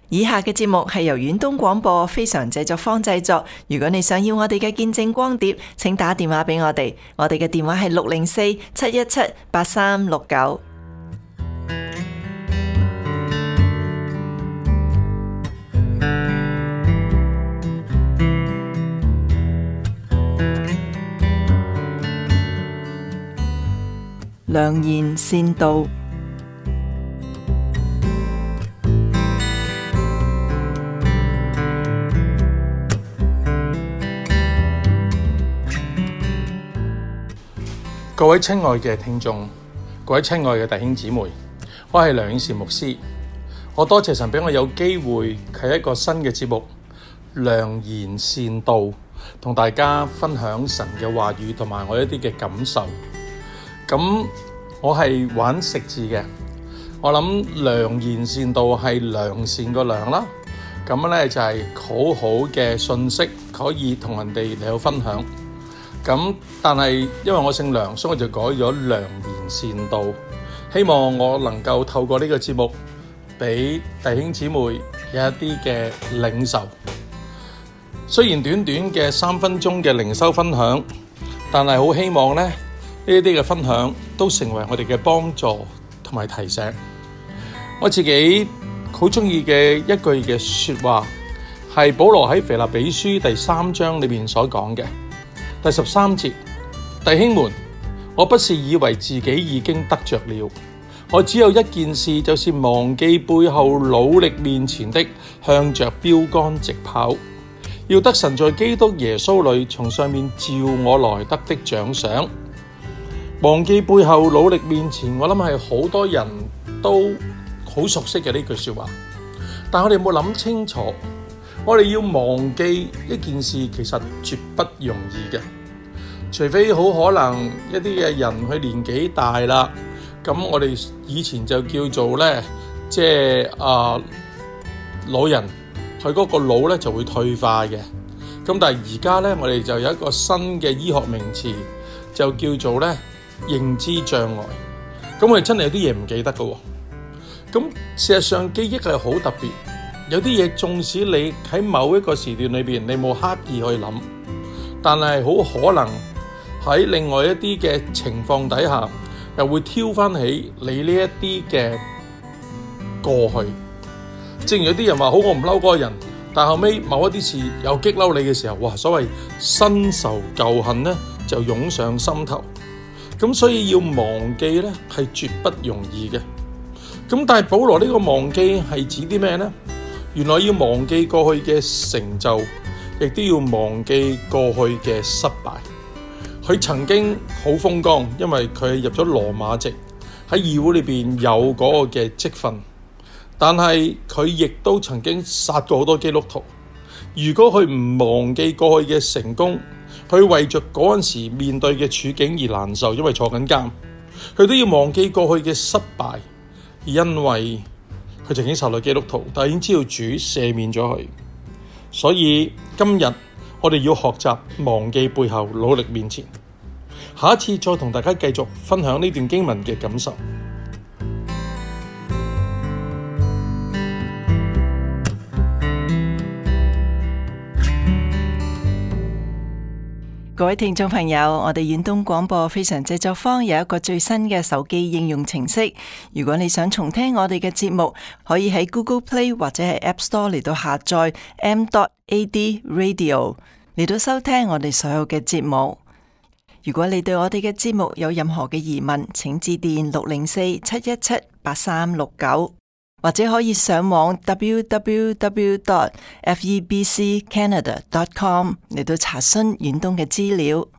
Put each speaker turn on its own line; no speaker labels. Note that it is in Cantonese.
以下嘅節目係由遠東廣播非常製作坊製作。如果你想要我哋嘅見證光碟，請打電話俾我哋。我哋嘅電話係604-717-8369。良言善道。
各位親愛嘅聽眾，各位親愛嘅弟兄姊妹，我係梁永善牧師。我多謝神俾我有機會喺一個新嘅節目良言善道，同大家分享神嘅話語同埋我一啲嘅感受。咁我係玩食字嘅，我諗良言善道係良善個良啦。咁咧就係好好嘅信息可以同人哋嚟到分享。咁但係因為我姓梁，所以我就改咗良言善道，希望我能夠透過呢個節目俾弟兄姊妹有一啲嘅領受。雖然短短嘅3分鐘嘅靈修分享，但係好希望咧呢啲嘅分享都成為我哋嘅幫助同埋提醒。我自己好中意嘅一句嘅說話係保羅喺腓立比書第3章裏面所講嘅。第13節，弟兄們，我不是以為自己已經得着了，我只有一件事，就是忘記背後，努力面前的，向着標竿直跑，要得神在基督耶穌裏從上面召我來得的獎賞。忘記背後，努力面前，我諗係好多人都好熟悉嘅呢句說話，但我哋有冇諗清楚？我哋要忘記一件事，其實絕不容易嘅。除非好可能一啲嘅人佢年紀大啦，咁我哋以前就叫做咧，即係老人，佢嗰個腦咧就會退化嘅。咁但係而家咧，我哋就有一個新嘅醫學名詞，就叫做咧認知障礙。咁我哋真係有啲嘢唔記得㗎。咁事實上記憶係好特別。有啲嘢，縱使你喺某一個時段裏邊，你冇刻意去諗，但係好可能喺另外一啲嘅情況底下，又會挑翻起你呢一啲嘅過去。正如有啲人話好，我唔嬲嗰個人，但後尾某一啲事又激嬲你嘅時候，哇！所謂新仇舊恨咧，就湧上心頭。咁所以要忘記咧，係絕不容易嘅。咁但係保羅呢個忘記係指啲咩咧？原來要忘記過去嘅成就，亦都要忘記過去嘅失敗。佢曾經好風光，因為佢入咗羅馬籍，喺議會裏邊有嗰個嘅職分。但係佢亦都曾經殺過好多基督徒。如果佢唔忘記過去嘅成功，佢為着嗰陣時面對嘅處境而難受，因為坐緊監，佢都要忘記過去嘅失敗，因為佢曾經殺害基督徒，但係已經知道主赦免咗佢。所以今日我哋要學習忘記背後，努力面前。下一次再同大家繼續分享呢段經文嘅感受。
各位聽眾朋友，我哋遠東廣播非常製作坊有一個最新嘅手機應用程式。如果你想重聽我哋嘅節目，可以喺 Google Play 或者係 App Store 嚟到下載 m.ad radio 嚟到收聽我哋所有嘅節目。如果你對我哋嘅節目有任何嘅疑問，請致電604-717-8369，或者可以上網 www.febccanada.com 嚟到查詢遠東嘅資料。